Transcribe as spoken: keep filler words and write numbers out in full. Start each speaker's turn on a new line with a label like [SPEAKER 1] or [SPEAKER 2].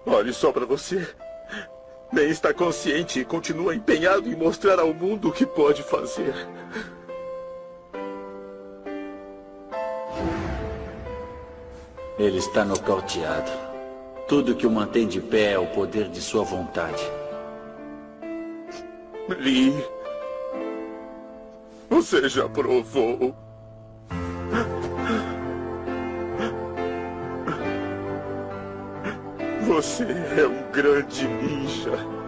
[SPEAKER 1] Olhe só pra você. Nem está consciente e continua empenhado em mostrar ao mundo o que pode fazer.
[SPEAKER 2] Ele está nocauteado. Tudo que o mantém de pé é o poder de sua vontade.
[SPEAKER 1] Lee, você já provou. Você é um grande ninja.